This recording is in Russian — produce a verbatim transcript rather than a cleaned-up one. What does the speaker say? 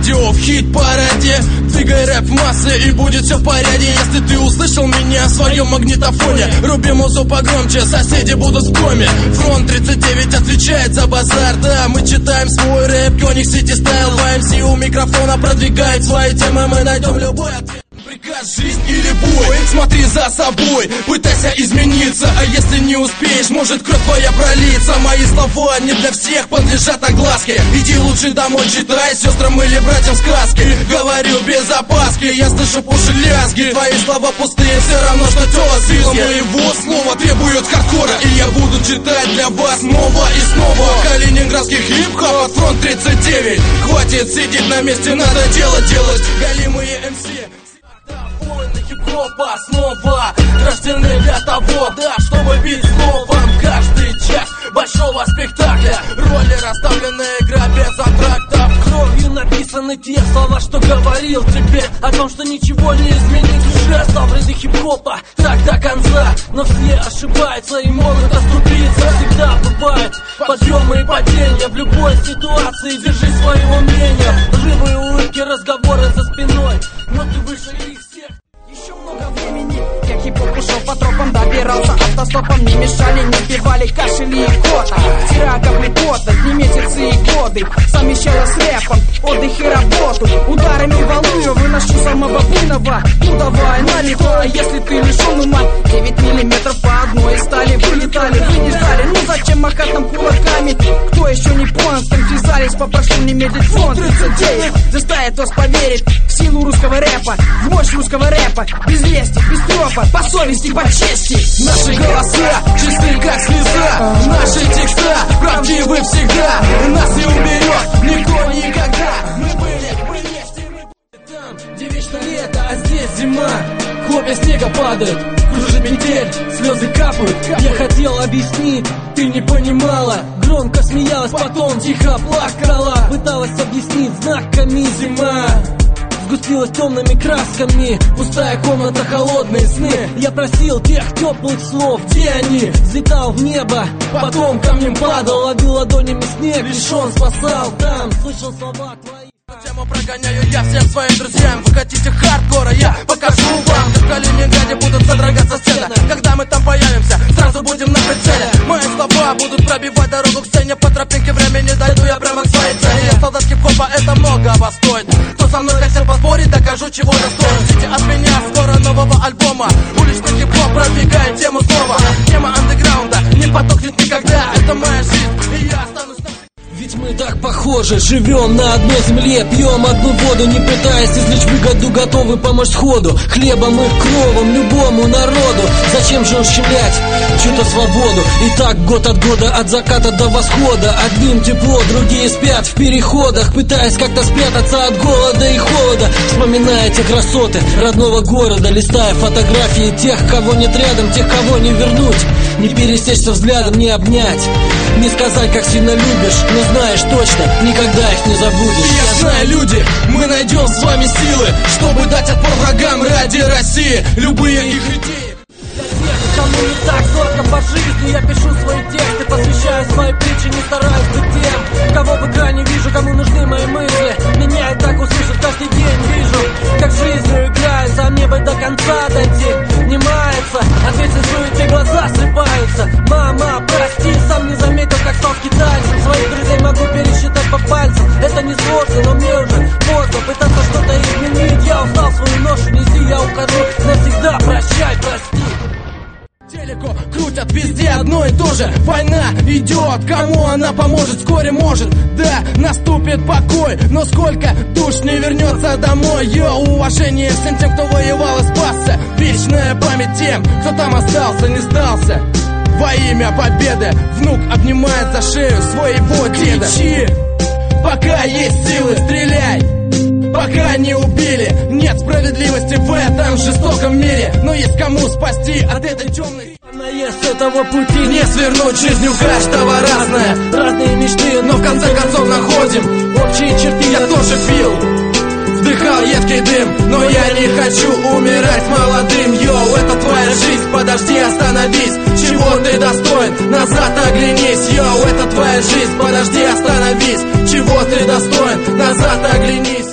радио в хит-параде. Двигай рэп в массы и будет все в порядке. Если ты услышал меня в своем магнитофоне, руби музу погромче, соседи будут в коме. Фронт тридцать девять отвечает за базар. Да, мы читаем свой рэп, Коник Сити Стайл. В эм си у микрофона продвигает свои темы, мы найдем любой ответ. Приказ, жизнь или бой, смотри за собой, пытайся измениться. А если не успеешь, может кровь твоя пролиться. Мои слова не для всех подлежат огласке. Иди лучше домой, читай сестрам или братьям сказки. Говорю без опаски, я слышу уши лязги. Твои слова пустые, все равно что тело сила моего слова требует хардкора. И я буду читать для вас снова и снова. Калининградский хип-хоп от фронт тридцать девять. Хватит сидеть на месте, надо дело делать. Голимые эм си, хип-хопа снова рождены для того, да, чтобы бить словом каждый час большого спектакля. Роли расставлены, игра без антрактов. Кровью написаны те слова, что говорил тебе о том, что ничего не изменить. Уже стал в ряды хип-хопа так до конца. Но все ошибаются и могут оступиться. Всегда бывают подъемы и падения. В любой ситуации держи свое мнение. Живые улыбки, разговоры за спиной, но ты выше их всех. Еще много времени, я хип-хоп ушел по тропам, добирался автостопом, не мешали, не пивали кашель и кота. Тира капли пота, дни, месяцы и годы совмещала с рэпом, отдых и работу. Ударами волную выношу самого буйного. Ну давай, налито, а если ты лишен ума? Девять миллиметров по одной стали вылетали, вы не ждали. Ну зачем махать нам кулаками? Кто еще не понял, с кем связались, попрошу не медлить. Фронт тридцать девять заставит вас поверить в силу русского рэпа, в мощь русского рэпа. Без лести, без трёпа, по совести, по чести. Наши голоса чистые как слеза, наши текста правдивы всегда. Нас не уберет никто никогда. Мы были, мы есть и мы будем там, где вечно лето, а здесь зима. Хлопья снега падают, кружит метель, слезы капают. Я хотел объяснить, ты не понимала. Громко смеялась, потом тихо плакала. Пыталась объяснить знаками зима. Сгустилась темными красками, пустая комната, холодные сны. Я просил тех теплых слов, где они? Взлетал в небо, потом камнем падал. Ловил ладонями снег, лишь он спасал. Там слышал слова твои. Тему прогоняю я всем своим друзьям. Вы хотите хардкора, я покажу вам. Как в Калининграде будут содрогаться стены. Когда мы там появимся, сразу будем на прицеле. Мои слова будут пробивать дорогу к сцене. По тропинке времени дойду я прямо к своей цели. Я солдат хип-хопа, это многого стоит. Кто со мной хотел поспорить, докажу, чего достоин. Ждите от меня скоро нового альбома. Уличный хип-хоп продвигает тему снова. Тема андеграунда не потухнет никогда. Это моя жизнь, и я останусь. Ведь мы так похожи, живем на одной земле, пьем одну воду, не пытаясь извлечь выгоду, готовы помочь сходу, хлебом и кровом любому народу. Зачем же ущемлять чью-то свободу? И так год от года, от заката до восхода. Одним тепло, другие спят в переходах, пытаясь как-то спрятаться от голода и холода. Вспоминая те красоты родного города, листая фотографии тех, кого нет рядом, тех, кого не вернуть. Не пересечься взглядом, не обнять, не сказать, как сильно любишь, но знаешь точно, никогда их не забудешь. Я знаю, люди, мы найдем с вами силы, чтобы дать отпор врагам ради России. Любые их идеи. Для тех, кому не так сложно по жизни, я пишу свои тексты, посвящаю свои притчи, не стараюсь быть тем, кого в экране вижу, кому нужны мои мысли. Меня и так услышат каждый день, вижу, как жизнью играется, а мне бы до конца дойти не мается. От вечной суете глаза слепаются. Мама, прости, сам не заметил, как стал китайцем. Своих друзей могу пересчитать по пальцам. Это не сложно, но мне уже поздно пытаться что-то изменить. Я устал свою ношу неси, я ухожу навсегда. Прощай, прости. Телеко крутят везде одно и то же. Война идет, кому она поможет? Вскоре может, да, наступит покой. Но сколько душ не вернется домой? Йо, уважение всем тем, кто воевал и спасся. Вечная память тем, кто там остался, не сдался. Во имя победы внук обнимает за шею своего деда. Кричи, пока есть силы, стреляй, пока не убили. Нет справедливости в этом жестоком мире, но есть кому спасти от этой темной. С этого пути не свернуть, жизнь у каждого разная. Разные мечты, но в конце концов находим общие черты. Я тоже пил, вдыхал едкий дым, но я не хочу умирать молодым. Йоу, это твоя жизнь, подожди, остановись. Чего ты достоин? Назад оглянись. Йоу, это твоя жизнь, подожди, остановись. Чего ты достоин? Назад оглянись.